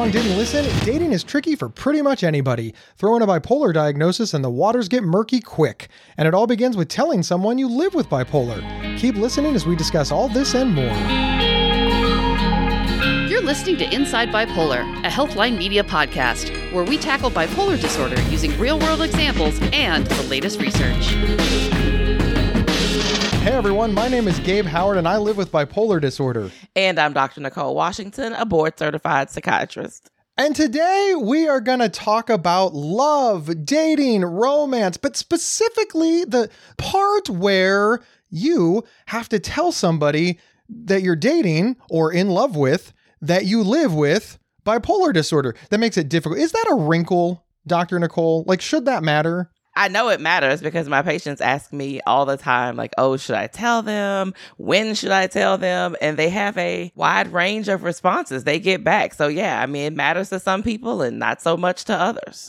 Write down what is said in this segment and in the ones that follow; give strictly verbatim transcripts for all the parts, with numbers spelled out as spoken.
song didn't listen, dating is tricky for pretty much anybody. Throw in a bipolar diagnosis and the waters get murky quick. And it all begins with telling someone you live with bipolar. Keep listening as we discuss all this and more. You're listening to Inside Bipolar, a Healthline Media podcast, where we tackle bipolar disorder using real-world examples and the latest research. Hey everyone, my name is Gabe Howard and I live with bipolar disorder. And I'm Doctor Nicole Washington, a board-certified psychiatrist. And today we are going to talk about love, dating, romance, but specifically the part where you have to tell somebody that you're dating or in love with that you live with bipolar disorder. That makes it difficult. Is that a wrinkle, Doctor Nicole? Like, should that matter? I know it matters because my patients ask me all the time, like, oh, should I tell them? When should I tell them? And they have a wide range of responses they get back. So, yeah, I mean, it matters to some people and not so much to others.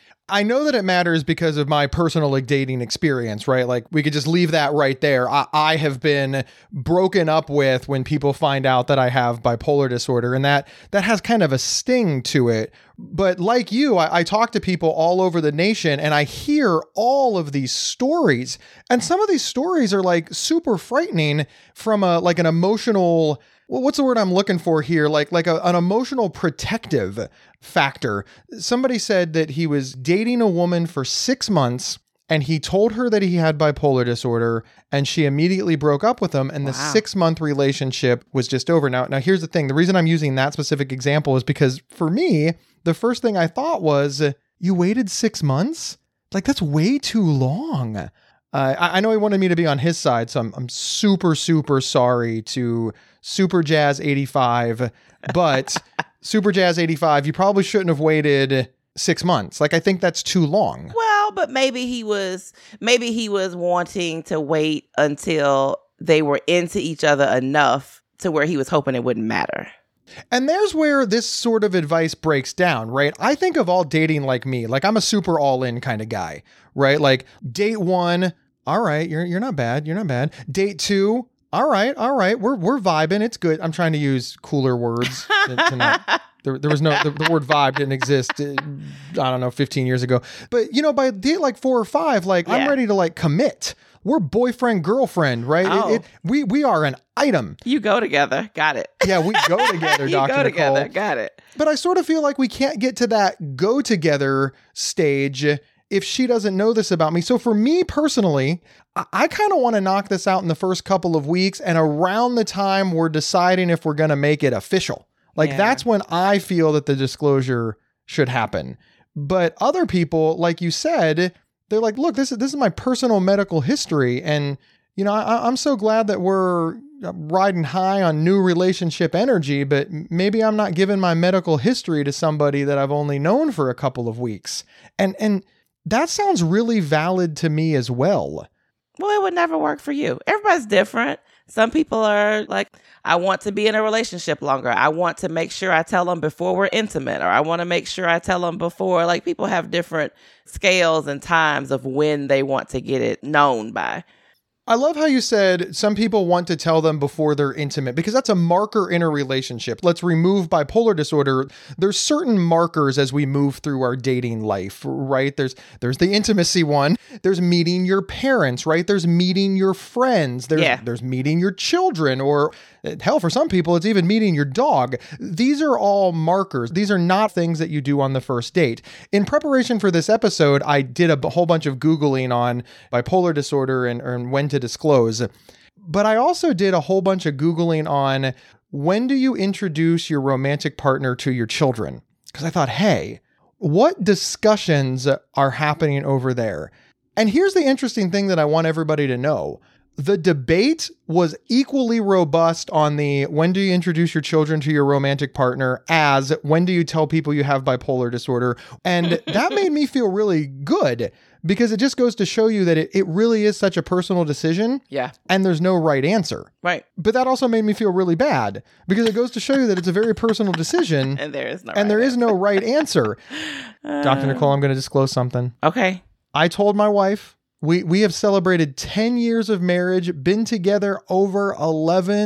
I know that it matters because of my personal like dating experience, right? Like we could just leave that right there. I, I have been broken up with when people find out that I have bipolar disorder, and that that has kind of a sting to it. But like you, I, I talk to people all over the nation and I hear all of these stories, and some of these stories are like super frightening from a like an emotional, well, what's the word I'm looking for here? Like, like a, an emotional protective factor. Somebody said that he was dating a woman for six months and he told her that he had bipolar disorder and she immediately broke up with him. And wow. The six month relationship was just over. Now, now here's the thing. The reason I'm using that specific example is because for me, the first thing I thought was, you waited six months? Like, that's way too long. Uh, I, I know he wanted me to be on his side, so I'm, I'm super, super sorry to Super Jazz eighty-five, but Super Jazz eighty-five, you probably shouldn't have waited six months. Like, I think that's too long. Well, but maybe he was, maybe he was wanting to wait until they were into each other enough to where he was hoping it wouldn't matter. And there's where this sort of advice breaks down, right? I think of all dating like me. Like, I'm a super all-in kind of guy, right? Like, date one, all right, you're you're not bad, you're not bad. Date two, all right, all right, we're we're vibing, it's good. I'm trying to use cooler words. to, to not, there, there was no, the, the word vibe didn't exist, uh, I don't know, fifteen years ago. But, you know, by date like four or five, like, yeah. I'm ready to, like, commit. We're boyfriend, girlfriend, right? Oh. It, it, we we are an item. You go together. Got it. Yeah, we go together, you Doctor go Nicole. together. Got it. But I sort of feel like we can't get to that go together stage if she doesn't know this about me. So for me personally, I, I kind of want to knock this out in the first couple of weeks, and around the time we're deciding if we're going to make it official. Like, yeah. That's when I feel that the disclosure should happen. But other people, like you said, they're like, look, this is this is my personal medical history. And, you know, I, I'm so glad that we're riding high on new relationship energy, but maybe I'm not giving my medical history to somebody that I've only known for a couple of weeks. And and that sounds really valid to me as well. Well, it would never work for you. Everybody's different. Some people are like, I want to be in a relationship longer. I want to make sure I tell them before we're intimate, or I want to make sure I tell them before. Like, people have different scales and times of when they want to get it known by. I love how you said some people want to tell them before they're intimate, because that's a marker in a relationship. Let's remove bipolar disorder. There's certain markers as we move through our dating life, right? There's there's the intimacy one. There's meeting your parents, right? There's meeting your friends. There's, yeah. there's meeting your children, or hell, for some people, it's even meeting your dog. These are all markers. These are not things that you do on the first date. In preparation for this episode, I did a whole bunch of Googling on bipolar disorder and, and when to disclose. But I also did a whole bunch of Googling on when do you introduce your romantic partner to your children? Because I thought, hey, what discussions are happening over there? And here's the interesting thing that I want everybody to know. The debate was equally robust on the when do you introduce your children to your romantic partner as when do you tell people you have bipolar disorder. And that made me feel really good, because it just goes to show you that it, it really is such a personal decision. Yeah. And there's no right answer. Right. But that also made me feel really bad, because it goes to show you that it's a very personal decision. And there is no and right there answer. is no right answer. Uh, Doctor Nicole, I'm going to disclose something. Okay. I told my wife, We we have celebrated ten years of marriage, been together over eleven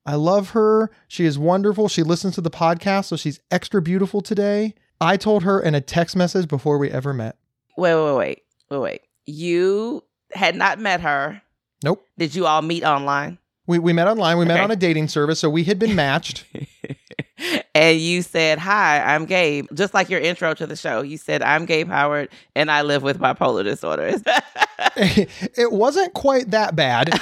I love her. She is wonderful. She listens to the podcast, so she's extra beautiful today. I told her in a text message before we ever met. Wait, wait, wait, wait, wait. You had not met her. Nope. Did you all meet online? We we met online. We Okay. met on a dating service, so we had been matched. And you said, hi, I'm Gabe. Just like your intro to the show. You said, I'm Gabe Howard, and I live with bipolar disorder. It wasn't quite that bad.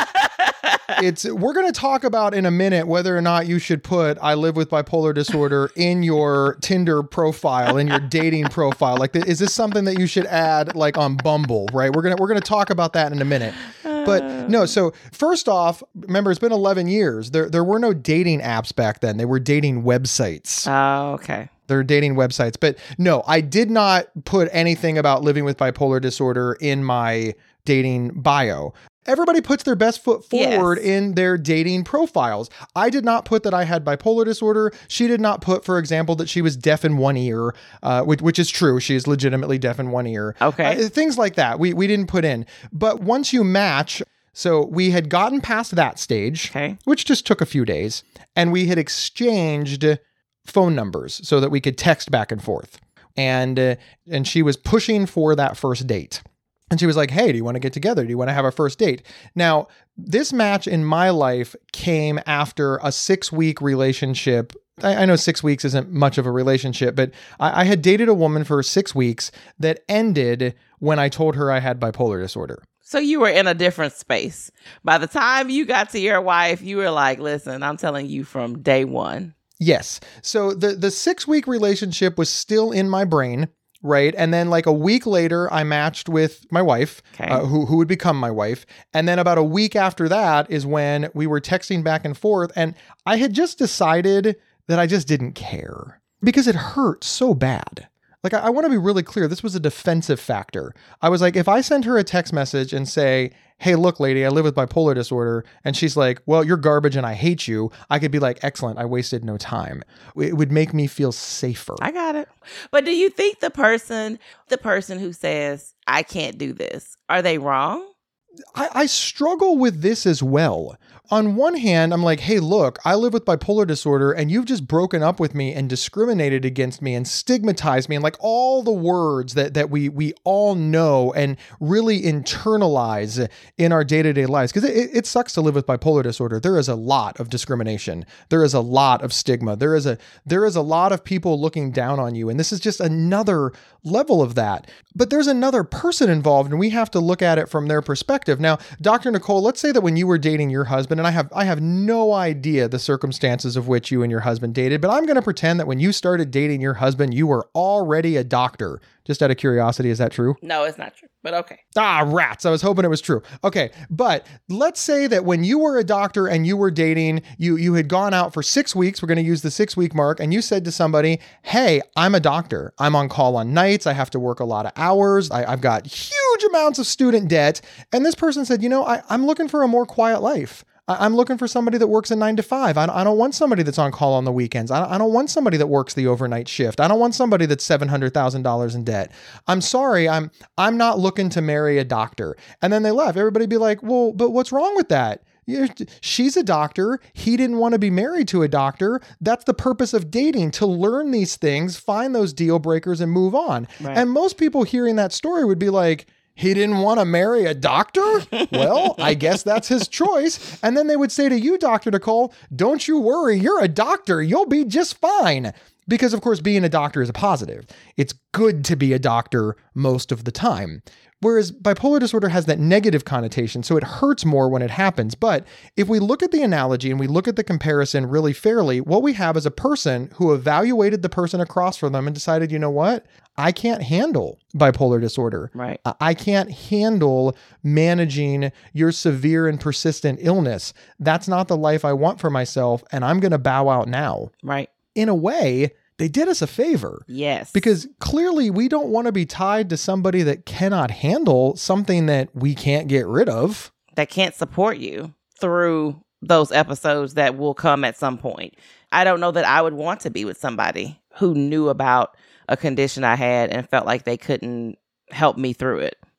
It's we're going to talk about in a minute whether or not you should put I live with bipolar disorder in your Tinder profile, in your dating profile. Like, is this something that you should add like on Bumble, right? We're going to we're going to talk about that in a minute. But no, so first off, remember it's been eleven years. There there were no dating apps back then. They were dating websites. Oh, okay. They're dating websites. But no, I did not put anything about living with bipolar disorder in my dating bio. Everybody puts their best foot forward Yes. in their dating profiles. I did not put that I had bipolar disorder. She did not put, for example, that she was deaf in one ear, uh, which, which is true. She is legitimately deaf in one ear. Okay. Uh, things like that we, we didn't put in. But once you match, so we had gotten past that stage, Okay. which just took a few days, and we had exchanged phone numbers so that we could text back and forth. And uh, and she was pushing for that first date. And she was like, hey, do you want to get together? Do you want to have a first date? Now, this match in my life came after a six-week relationship. I, I know six weeks isn't much of a relationship, but I, I had dated a woman for six weeks that ended when I told her I had bipolar disorder. So you were in a different space. By the time you got to your wife, you were like, listen, I'm telling you from day one. Yes. So the, the six-week relationship was still in my brain. Right. And then like a week later, I matched with my wife, Okay. uh, who, who would become my wife. And then about a week after that is when we were texting back and forth. And I had just decided that I just didn't care because it hurt so bad. Like, I, I want to be really clear. This was a defensive factor. I was like, if I send her a text message and say, hey, look, lady, I live with bipolar disorder. And she's like, well, you're garbage and I hate you. I could be like, excellent. I wasted no time. It would make me feel safer. I got it. But do you think the person, the person who says, I can't do this, are they wrong? I, I struggle with this as well. On one hand, I'm like, hey, look, I live with bipolar disorder and you've just broken up with me and discriminated against me and stigmatized me and like all the words that, that we we all know and really internalize in our day-to-day lives. Because it, it sucks to live with bipolar disorder. There is a lot of discrimination. There is a lot of stigma. There is a there is a lot of people looking down on you. And this is just another level of that. But there's another person involved and we have to look at it from their perspective. Now, Doctor Nicole, let's say that when you were dating your husband, and I have I have no idea the circumstances of which you and your husband dated, but I'm going to pretend that when you started dating your husband, you were already a doctor. Just out of curiosity, is that true? No, it's not true, but okay. Ah, rats. I was hoping it was true. Okay. But let's say that when you were a doctor and you were dating, you, you had gone out for six weeks. We're going to use the six week mark. And you said to somebody, hey, I'm a doctor. I'm on call on nights. I have to work a lot of hours. I, I've got huge amounts of student debt. And this person said, you know, I, I'm looking for a more quiet life. I'm looking for somebody that works a nine to five. I don't want somebody that's on call on the weekends. I don't want somebody that works the overnight shift. I don't want somebody that's seven hundred thousand dollars in debt. I'm sorry. I'm, I'm not looking to marry a doctor. And then they left. Everybody be like, well, but what's wrong with that? She's a doctor. He didn't want to be married to a doctor. That's the purpose of dating, to learn these things, find those deal breakers and move on. Right. And most people hearing that story would be like, he didn't want to marry a doctor? Well, I guess that's his choice. And then they would say to you, Doctor Nicole, don't you worry, you're a doctor. You'll be just fine. Because, of course, being a doctor is a positive. It's good to be a doctor most of the time. Whereas bipolar disorder has that negative connotation, so it hurts more when it happens. But if we look at the analogy and we look at the comparison really fairly, what we have is a person who evaluated the person across from them and decided, you know what? I can't handle bipolar disorder. Right. I can't handle managing your severe and persistent illness. That's not the life I want for myself, and I'm going to bow out now. Right. In a way, they did us a favor. Yes. Because clearly we don't want to be tied to somebody that cannot handle something that we can't get rid of. That can't support you through those episodes that will come at some point. I don't know that I would want to be with somebody who knew about a condition I had and felt like they couldn't help me through it.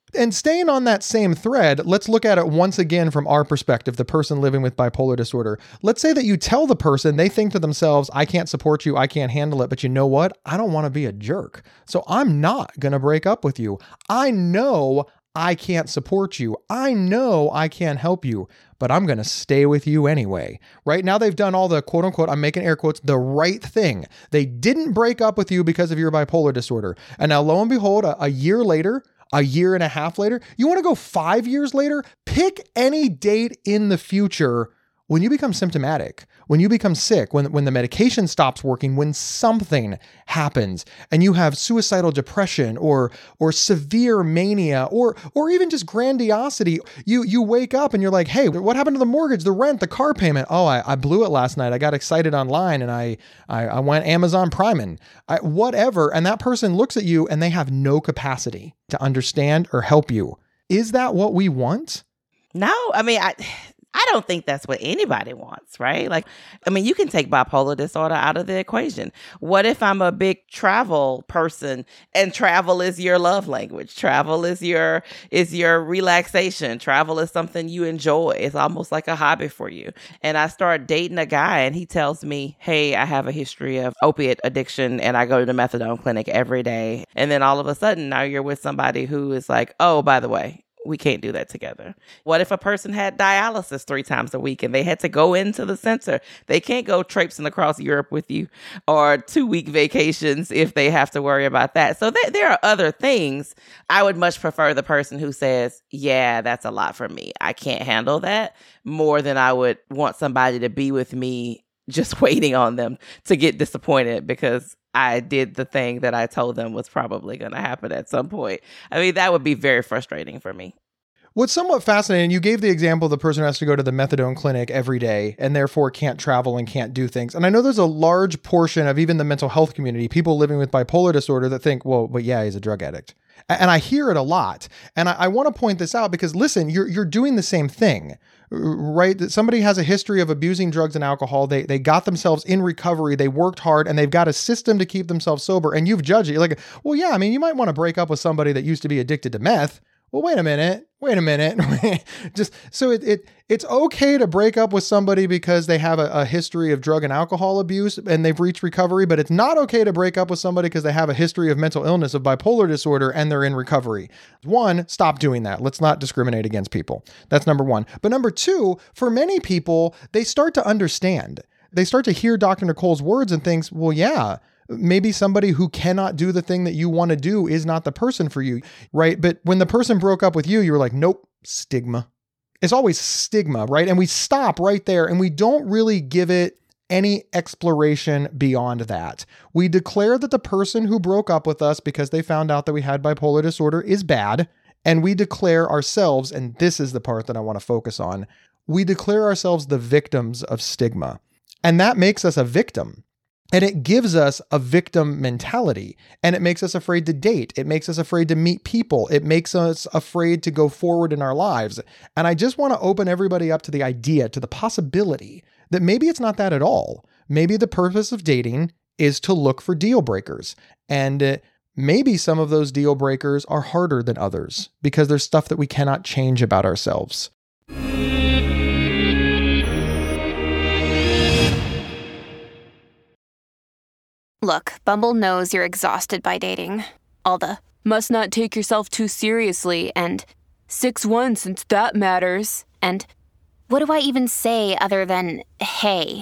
And staying on that same thread, let's look at it once again from our perspective, the person living with bipolar disorder. Let's say that you tell the person, they think to themselves, I can't support you, I can't handle it, but you know what? I don't want to be a jerk. So I'm not going to break up with you. I know I can't support you. I know I can't help you, but I'm going to stay with you anyway. Right now, they've done all the quote unquote, I'm making air quotes, the right thing. They didn't break up with you because of your bipolar disorder. And now lo and behold, a, a year later, a year and a half later, you want to go five years later? Pick any date in the future when you become symptomatic, when you become sick, when, when the medication stops working, when something happens and you have suicidal depression or or severe mania or or even just grandiosity, you you wake up and you're like, hey, what happened to the mortgage, the rent, the car payment? Oh, I, I blew it last night. I got excited online and I I, I went Amazon Priming, I, whatever. And that person looks at you and they have no capacity to understand or help you. Is that what we want? No, I mean, I... I don't think that's what anybody wants, right? Like, I mean, you can take bipolar disorder out of the equation. What if I'm a big travel person and travel is your love language? Travel is your is your relaxation. Travel is something you enjoy. It's almost like a hobby for you. And I start dating a guy and he tells me, hey, I have a history of opiate addiction and I go to the methadone clinic every day. And then all of a sudden now you're with somebody who is like, oh, by the way, we can't do that together. What if a person had dialysis three times a week and they had to go into the center? They can't go traipsing across Europe with you, or two-week vacations if they have to worry about that. So th- there are other things. I would much prefer the person who says, yeah, that's a lot for me. I can't handle that, more than I would want somebody to be with me just waiting on them to get disappointed because I did the thing that I told them was probably going to happen at some point. I mean, that would be very frustrating for me. What's somewhat fascinating, you gave the example of the person who has to go to the methadone clinic every day and therefore can't travel and can't do things. And I know there's a large portion of even the mental health community, people living with bipolar disorder, that think, well, but yeah, he's a drug addict. And I hear it a lot. And I, I want to point this out because, listen, you're you're doing the same thing, right? That somebody has a history of abusing drugs and alcohol. They they got themselves in recovery. They worked hard and they've got a system to keep themselves sober. And you've judged it. You're like, well, yeah, I mean, you might want to break up with somebody that used to be addicted to meth. Well, wait a minute. Wait a minute. Just so it, it it's okay to break up with somebody because they have a, a history of drug and alcohol abuse and they've reached recovery, but it's not okay to break up with somebody because they have a history of mental illness, of bipolar disorder, and they're in recovery. One, stop doing that. Let's not discriminate against people. That's number one. But number two, for many people, they start to understand. They start to hear Doctor Nicole's words and thinks, well, yeah, maybe somebody who cannot do the thing that you want to do is not the person for you, right? But when the person broke up with you, you were like, nope, stigma. It's always stigma, right? And we stop right there and we don't really give it any exploration beyond that. We declare that the person who broke up with us because they found out that we had bipolar disorder is bad. And we declare ourselves, and this is the part that I want to focus on, we declare ourselves the victims of stigma. And that makes us a victim. And it gives us a victim mentality, and it makes us afraid to date. It makes us afraid to meet people. It makes us afraid to go forward in our lives. And I just want to open everybody up to the idea, to the possibility that maybe it's not that at all. Maybe the purpose of dating is to look for deal breakers. And uh, maybe some of those deal breakers are harder than others because there's stuff that we cannot change about ourselves. Look, Bumble knows you're exhausted by dating. All the, must not take yourself too seriously, and six one since that matters, and what do I even say other than, hey?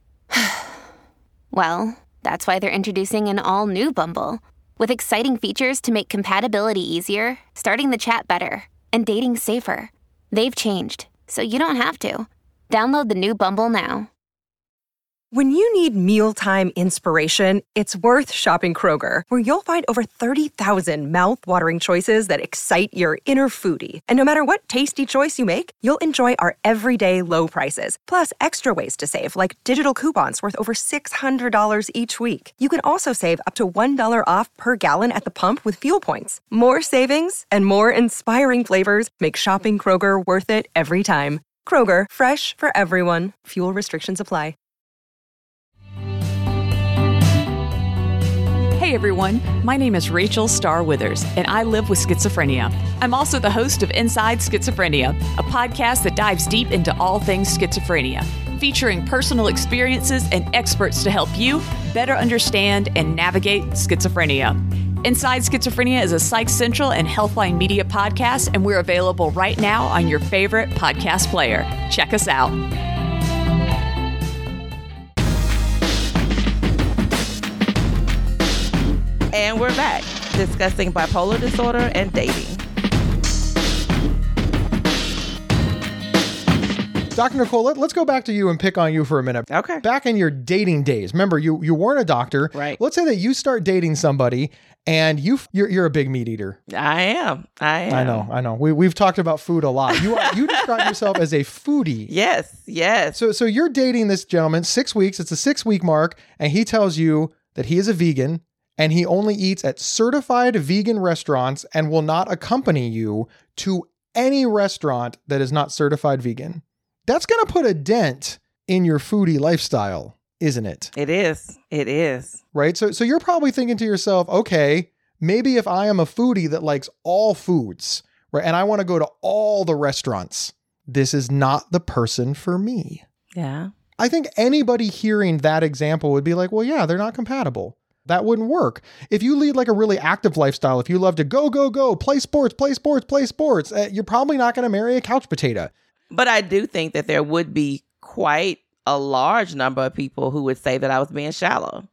Well, that's why they're introducing an all-new Bumble, with exciting features to make compatibility easier, starting the chat better, and dating safer. They've changed, so you don't have to. Download the new Bumble now. When you need mealtime inspiration, it's worth shopping Kroger, where you'll find over thirty thousand mouth-watering choices that excite your inner foodie. And no matter what tasty choice you make, you'll enjoy our everyday low prices, plus extra ways to save, like digital coupons worth over six hundred dollars each week. You can also save up to one dollar off per gallon at the pump with fuel points. More savings and more inspiring flavors make shopping Kroger worth it every time. Kroger, fresh for everyone. Fuel restrictions apply. Hey everyone, my name is Rachel Starr Withers, and I live with schizophrenia. I'm also the host of Inside Schizophrenia, a podcast that dives deep into all things schizophrenia, featuring personal experiences and experts to help you better understand and navigate schizophrenia. Inside Schizophrenia is a Psych Central and Healthline Media podcast, and we're available right now on your favorite podcast player. Check us out. And we're back discussing bipolar disorder and dating. Doctor Nicole, let, let's go back to you and pick on you for a minute. Okay. Back in your dating days, remember you you weren't a doctor. Right. Let's say that you start dating somebody and you you're, you're a big meat eater. I am. I am. I know. I know. We we've talked about food a lot. You are, you describe yourself as a foodie. Yes. Yes. So so you're dating this gentleman six weeks. It's a six week mark, and he tells you that he is a vegan and he only eats at certified vegan restaurants and will not accompany you to any restaurant that is not certified vegan. That's going to put a dent in your foodie lifestyle, isn't it? It is. It is. Right? So so you're probably thinking to yourself, okay, maybe if I am a foodie that likes all foods, right, and I want to go to all the restaurants, this is not the person for me. Yeah. I think anybody hearing that example would be like, well, yeah, they're not compatible. That wouldn't work. If you lead like a really active lifestyle, if you love to go, go, go, play sports, play sports, play sports, uh, you're probably not going to marry a couch potato. But I do think that there would be quite a large number of people who would say that I was being shallow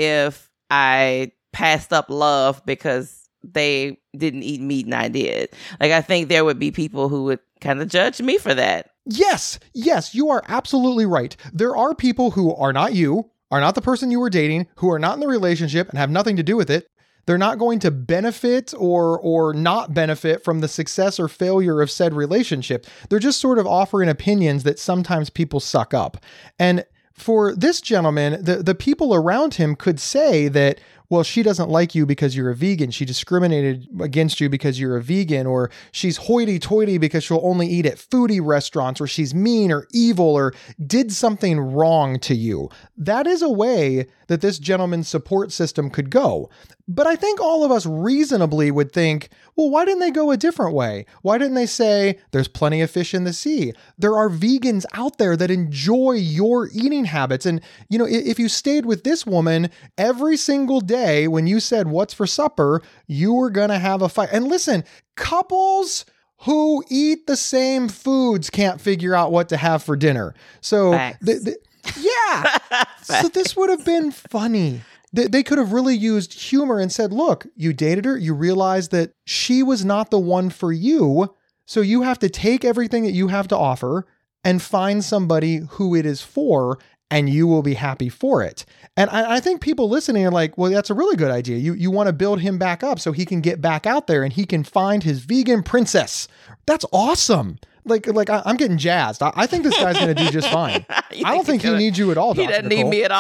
if I passed up love because they didn't eat meat and I did. Like, I think there would be people who would kind of judge me for that. Yes, yes, you are absolutely right. There are people who are not you, are not the person you were dating, who are not in the relationship and have nothing to do with it. They're not going to benefit or or not benefit from the success or failure of said relationship. They're just sort of offering opinions that sometimes people suck up. And for this gentleman, the, the people around him could say that, well, she doesn't like you because you're a vegan. She discriminated against you because you're a vegan, or she's hoity-toity because she'll only eat at foodie restaurants, or she's mean or evil or did something wrong to you. That is a way that this gentleman's support system could go. But I think all of us reasonably would think, well, why didn't they go a different way? Why didn't they say, there's plenty of fish in the sea? There are vegans out there that enjoy your eating habits. And, you know, if you stayed with this woman every single day when you said, what's for supper, you were going to have a fight. And listen, couples who eat the same foods can't figure out what to have for dinner. So, the, the, yeah. So this would have been funny. They could have really used humor and said, look, you dated her. You realized that she was not the one for you. So you have to take everything that you have to offer and find somebody who it is for, and you will be happy for it. And I, I think people listening are like, well, that's a really good idea. You, you want to build him back up so he can get back out there and he can find his vegan princess. That's awesome. Like, like I, I'm getting jazzed. I, I think this guy's going to do just fine. I don't think he needs you at all, He Doctor doesn't need Nicole. me at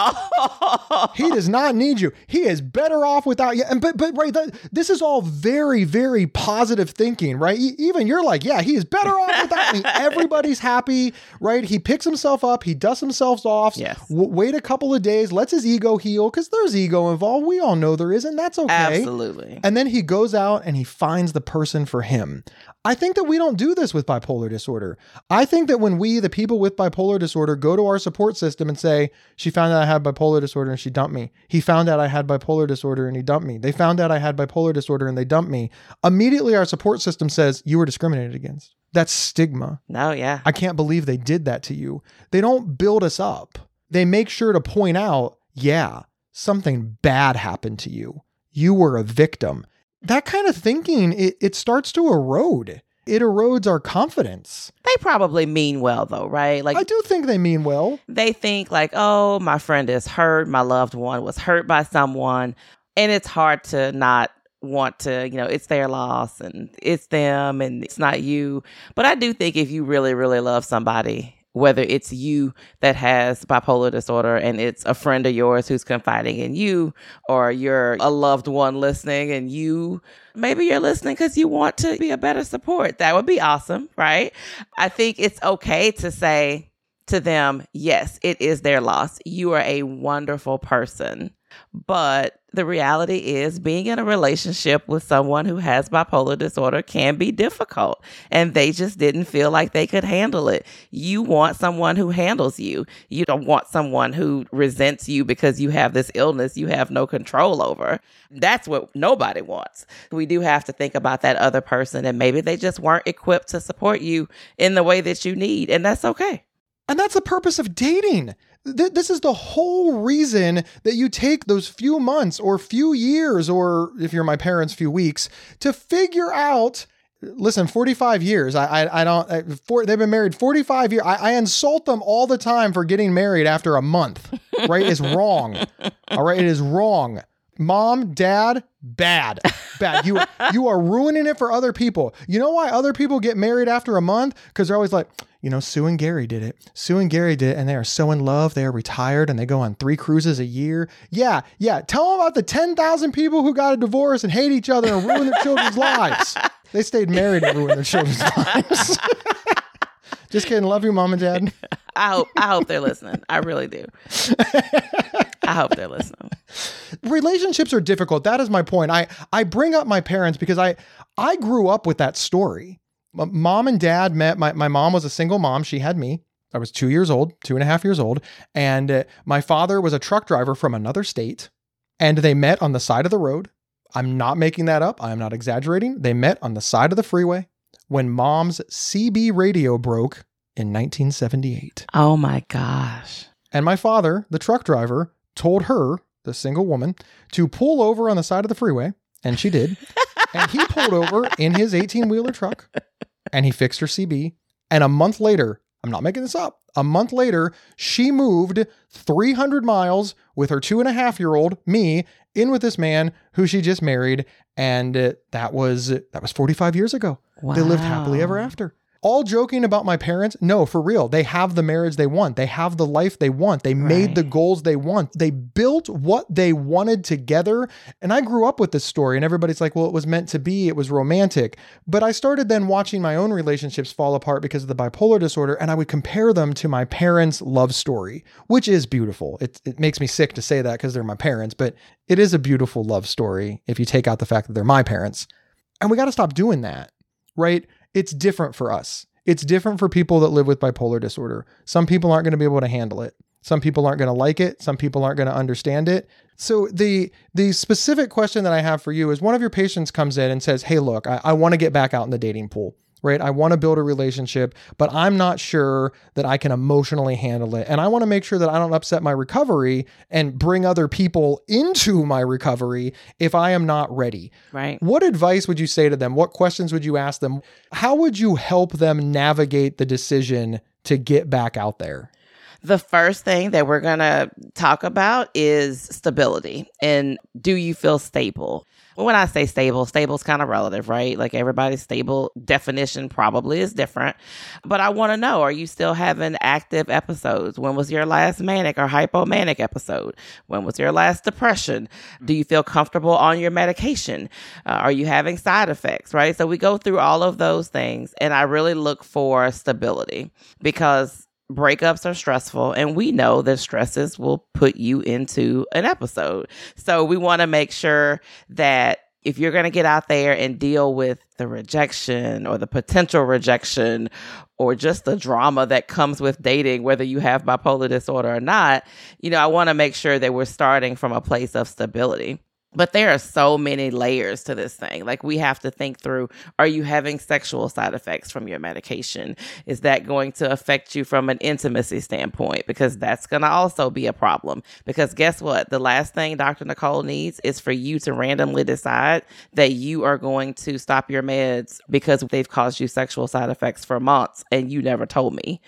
all. He does not need you. He is better off without you. And but but right, that, this is all very very positive thinking, right? E- even you're like, yeah, he is better off without me. Everybody's happy, right? He picks himself up, he dusts himself off. Yes. W- wait a couple of days, lets his ego heal, because there's ego involved. We all know there is, and that's okay. Absolutely. And then he goes out and he finds the person for him. I think that we don't do this with bipolar disorder. I think that when we, the people with bipolar disorder, go to our support system and say, she found out I had bipolar disorder and she dumped me. He found out I had bipolar disorder and he dumped me. They found out I had bipolar disorder and they dumped me. Immediately our support system says, you were discriminated against. That's stigma. No, yeah. I can't believe they did that to you. They don't build us up. They make sure to point out, yeah, something bad happened to you. You were a victim. That kind of thinking, it, it starts to erode. It erodes our confidence. They probably mean well, though, right? Like, I do think they mean well. They think like, oh, my friend is hurt. My loved one was hurt by someone. And it's hard to not want to, you know, it's their loss and it's them and it's not you. But I do think if you really, really love somebody, whether it's you that has bipolar disorder and it's a friend of yours who's confiding in you, or you're a loved one listening and you, maybe you're listening because you want to be a better support. That would be awesome, right? I think it's okay to say to them, yes, it is their loss. You are a wonderful person. But the reality is being in a relationship with someone who has bipolar disorder can be difficult, and they just didn't feel like they could handle it. You want someone who handles you. You don't want someone who resents you because you have this illness you have no control over. That's what nobody wants. We do have to think about that other person, and maybe they just weren't equipped to support you in the way that you need, and that's okay. And that's the purpose of dating. Th- this is the whole reason that you take those few months or few years, or if you're my parents, few weeks, to figure out, listen, forty-five years. I, I, I don't, I, for, they've been married forty-five years. I, I insult them all the time for getting married after a month, right? It's wrong. All right. It is wrong. Mom, dad, bad, bad. You, you are ruining it for other people. You know why other people get married after a month? Because they're always like, you know, Sue and Gary did it. Sue and Gary did it, and they are so in love. They are retired, and they go on three cruises a year. Yeah, yeah. Tell them about the ten thousand people who got a divorce and hate each other and ruin their children's lives. They stayed married and ruined their children's lives. Just kidding. Love you, Mom and Dad. I hope, I hope they're listening. I really do. I hope they're listening. Relationships are difficult. That is my point. I, I bring up my parents because I, I grew up with that story. Mom and dad met. My, my mom was a single mom. She had me. I was two years old, two and a half years old. And uh, my father was a truck driver from another state. And they met on the side of the road. I'm not making that up. I'm not exaggerating. They met on the side of the freeway when Mom's C B radio broke in nineteen seventy-eight. Oh my gosh. And my father, the truck driver, told her, the single woman, to pull over on the side of the freeway. And she did. And he pulled over in his eighteen-wheeler truck and he fixed her C B. And a month later, I'm not making this up, a month later, she moved three hundred miles with her two and a half year old, me, in with this man who she just married. And uh, that was, that was forty-five years ago. Wow. They lived happily ever after. All joking about my parents. No, for real. They have the marriage they want. They have the life they want. They made Right. the goals they want. They built what they wanted together. And I grew up with this story and everybody's like, well, it was meant to be. It was romantic. But I started then watching my own relationships fall apart because of the bipolar disorder. And I would compare them to my parents' love story, which is beautiful. It, it makes me sick to say that because they're my parents, but it is a beautiful love story if you take out the fact that they're my parents. And we got to stop doing that, right? It's different for us. It's different for people that live with bipolar disorder. Some people aren't going to be able to handle it. Some people aren't going to like it. Some people aren't going to understand it. So the the specific question that I have for you is one of your patients comes in and says, hey, look, I, I want to get back out in the dating pool, right? I want to build a relationship, but I'm not sure that I can emotionally handle it. And I want to make sure that I don't upset my recovery and bring other people into my recovery if I am not ready. Right. What advice would you say to them? What questions would you ask them? How would you help them navigate the decision to get back out there? The first thing that we're going to talk about is stability. And do you feel stable? When I say stable, stable is kind of relative, right? Like everybody's stable definition probably is different. But I want to know, are you still having active episodes? When was your last manic or hypomanic episode? When was your last depression? Do you feel comfortable on your medication? Uh, are you having side effects, right? So we go through all of those things. And I really look for stability because breakups are stressful, and we know that stresses will put you into an episode. So we want to make sure that if you're going to get out there and deal with the rejection or the potential rejection or just the drama that comes with dating, whether you have bipolar disorder or not, you know, I want to make sure that we're starting from a place of stability. But there are so many layers to this thing. Like we have to think through, are you having sexual side effects from your medication? Is that going to affect you from an intimacy standpoint? Because that's going to also be a problem. Because guess what? The last thing Doctor Nicole needs is for you to randomly decide that you are going to stop your meds because they've caused you sexual side effects for months and you never told me.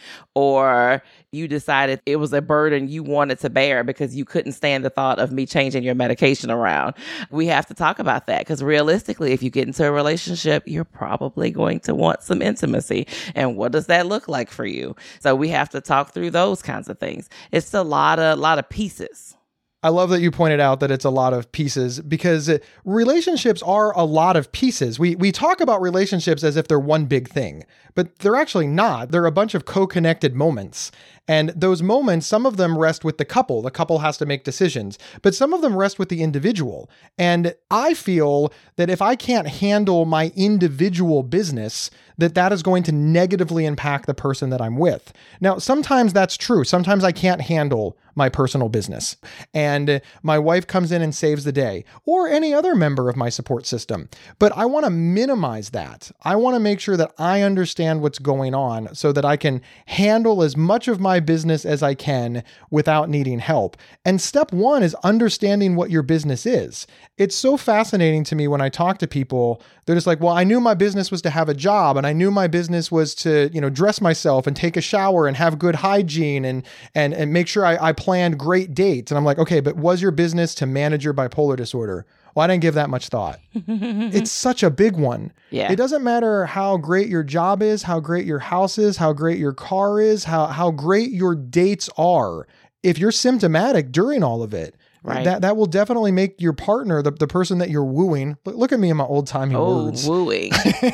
Or you decided it was a burden you wanted to bear because you couldn't stand the thought of me changing your medication around. We have to talk about that because realistically, if you get into a relationship, you're probably going to want some intimacy. And what does that look like for you? So we have to talk through those kinds of things. It's a lot of, lot of pieces. I love that you pointed out that it's a lot of pieces because relationships are a lot of pieces. We we talk about relationships as if they're one big thing, but they're actually not. They're a bunch of co-connected moments. And those moments, some of them rest with the couple. The couple has to make decisions, but some of them rest with the individual. And I feel that if I can't handle my individual business, that that is going to negatively impact the person that I'm with. Now, sometimes that's true. Sometimes I can't handle my personal business and my wife comes in and saves the day, or any other member of my support system. But I want to minimize that. I want to make sure that I understand what's going on so that I can handle as much of my business as I can without needing help. And step one is understanding what your business is. It's so fascinating to me when I talk to people. They're just like, well, I knew my business was to have a job, and I knew my business was to, you know, dress myself and take a shower and have good hygiene and and and make sure I, I planned great dates. And I'm like, okay, but was your business to manage your bipolar disorder? Well, I didn't give that much thought. It's such a big one. Yeah. It doesn't matter how great your job is, how great your house is, how great your car is, how how great your dates are. If you're symptomatic during all of it, right. that that will definitely make your partner, the, the person that you're wooing. Look, look at me in my old timey Oh, words. wooing.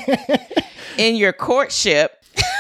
In your courtship.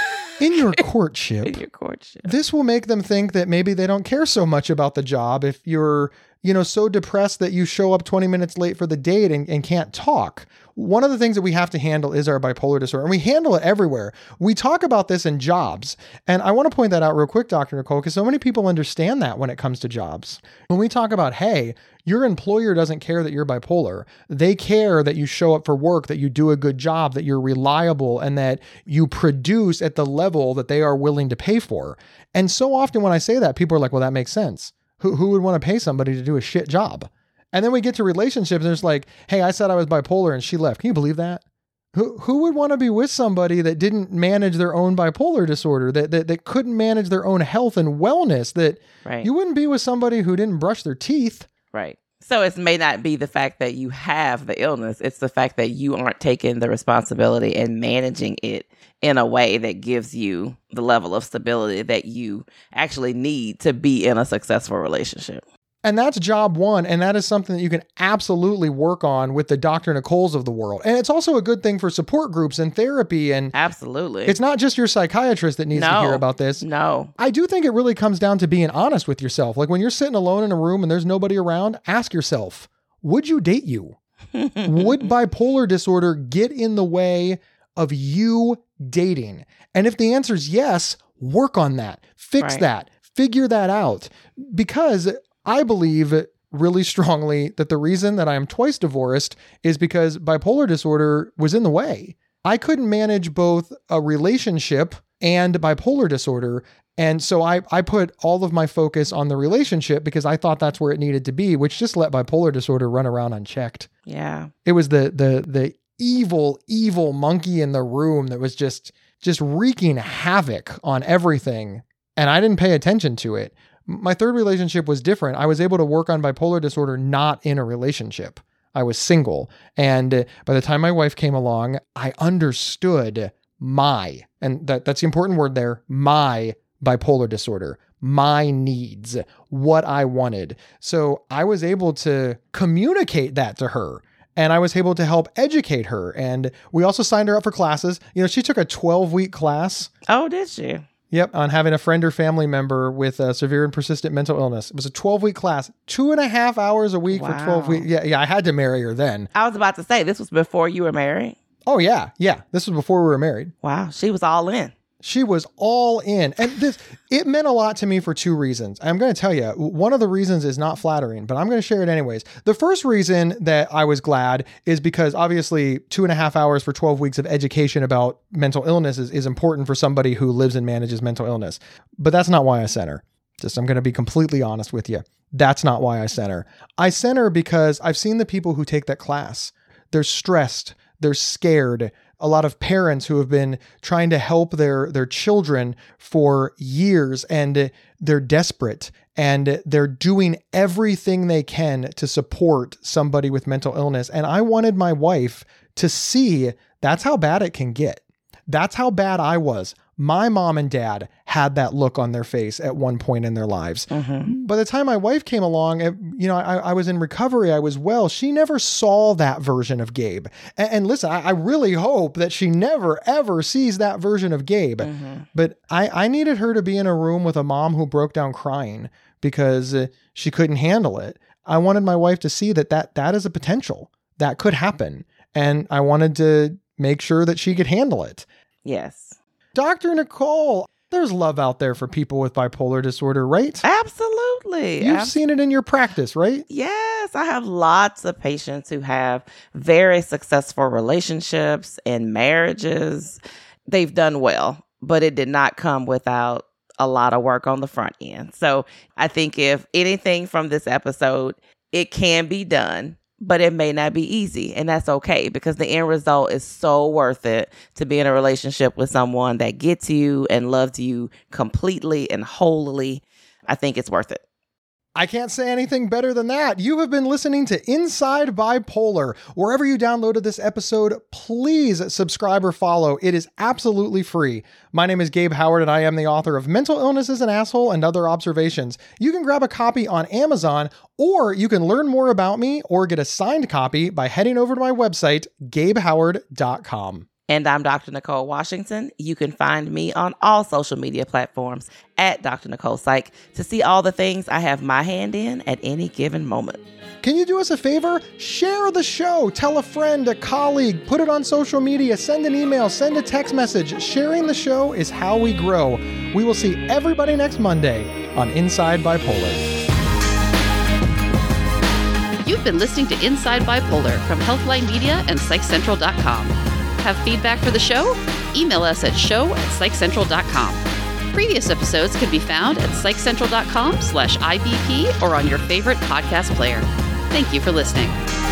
In your courtship. In your courtship. This will make them think that maybe they don't care so much about the job if you're, you know, so depressed that you show up twenty minutes late for the date and, and can't talk. One of the things that we have to handle is our bipolar disorder, and we handle it everywhere. We talk about this in jobs, and I want to point that out real quick, Doctor Nicole, because so many people understand that when it comes to jobs. When we talk about, hey, your employer doesn't care that you're bipolar. They care that you show up for work, that you do a good job, that you're reliable, and that you produce at the level that they are willing to pay for. And so often when I say that, people are like, well, that makes sense. Who, who would want to pay somebody to do a shit job? And then we get to relationships and it's like, hey, I said I was bipolar and she left. Can you believe that? Who who would want to be with somebody that didn't manage their own bipolar disorder, that that, that couldn't manage their own health and wellness, that Right. you wouldn't be with somebody who didn't brush their teeth? Right. So it may not be the fact that you have the illness. It's the fact that you aren't taking the responsibility and managing it in a way that gives you the level of stability that you actually need to be in a successful relationship. And that's job one. And that is something that you can absolutely work on with the Doctor Nicoles of the world. And it's also a good thing for support groups and therapy. And Absolutely. it's not just your psychiatrist that needs no. to hear about this. No. I do think it really comes down to being honest with yourself. Like when you're sitting alone in a room and there's nobody around, ask yourself, would you date you? Would bipolar disorder get in the way of you dating? And if the answer is yes, work on that, fix Right. that, figure that out. Because I believe really strongly that the reason that I am twice divorced is because bipolar disorder was in the way. I couldn't manage both a relationship and bipolar disorder. And so I, I put all of my focus on the relationship because I thought that's where it needed to be, which just let bipolar disorder run around unchecked. Yeah. It was the the the evil, evil monkey in the room that was just just wreaking havoc on everything. And I didn't pay attention to it. My third relationship was different. I was able to work on bipolar disorder not in a relationship. I was single. And by the time my wife came along, I understood my, and that, that's the important word there, my bipolar disorder, my needs, what I wanted. So I was able to communicate that to her. And I was able to help educate her. And we also signed her up for classes. You know, she took a twelve week class. Oh, did she? Yep, on having a friend or family member with a severe and persistent mental illness. It was a twelve week class, two and a half hours a week Wow. for twelve weeks. Yeah, yeah, I had to marry her then. I was about to say, this was before you were married. Oh yeah, yeah. This was before we were married. Wow. She was all in. She was all in. And this, it meant a lot to me for two reasons. I'm going to tell you, one of the reasons is not flattering, but I'm going to share it anyways. The first reason that I was glad is because obviously two and a half hours for twelve weeks of education about mental illness is, is important for somebody who lives and manages mental illness. But that's not why I sent her. Just, I'm going to be completely honest with you. That's not why I sent her. I sent her because I've seen the people who take that class. They're stressed. They're scared. A lot of parents who have been trying to help their, their children for years, and they're desperate and they're doing everything they can to support somebody with mental illness. And I wanted my wife to see that's how bad it can get. That's how bad I was. My mom and dad had that look on their face at one point in their lives. Mm-hmm. By the time my wife came along, you know, I, I was in recovery, I was well. She never saw that version of Gabe. And, and listen, I, I really hope that she never, ever sees that version of Gabe. Mm-hmm. But I, I needed her to be in a room with a mom who broke down crying because uh, she couldn't handle it. I wanted my wife to see that, that that is a potential that could happen. And I wanted to make sure that she could handle it. Yes. Doctor Nicole, there's love out there for people with bipolar disorder, right? Absolutely. You've Ab- seen it in your practice, right? Yes. I have lots of patients who have very successful relationships and marriages. They've done well, but it did not come without a lot of work on the front end. So I think if anything from this episode, it can be done, but it may not be easy. And that's okay, because the end result is so worth it to be in a relationship with someone that gets you and loves you completely and wholly. I think it's worth it. I can't say anything better than that. You have been listening to Inside Bipolar. Wherever you downloaded this episode, please subscribe or follow. It is absolutely free. My name is Gabe Howard, and I am the author of Mental Illness is an Asshole and Other Observations. You can grab a copy on Amazon, or you can learn more about me or get a signed copy by heading over to my website, gabe howard dot com. And I'm Doctor Nicole Washington. You can find me on all social media platforms at Doctor Nicole Psych to see all the things I have my hand in at any given moment. Can you do us a favor? Share the show. Tell a friend, a colleague, put it on social media, send an email, send a text message. Sharing the show is how we grow. We will see everybody next Monday on Inside Bipolar. You've been listening to Inside Bipolar from Healthline Media and Psych Central dot com. Have feedback for the show? Email us at show at psych central dot com. Previous episodes can be found at psych central dot com slash I B P or on your favorite podcast player. Thank you for listening.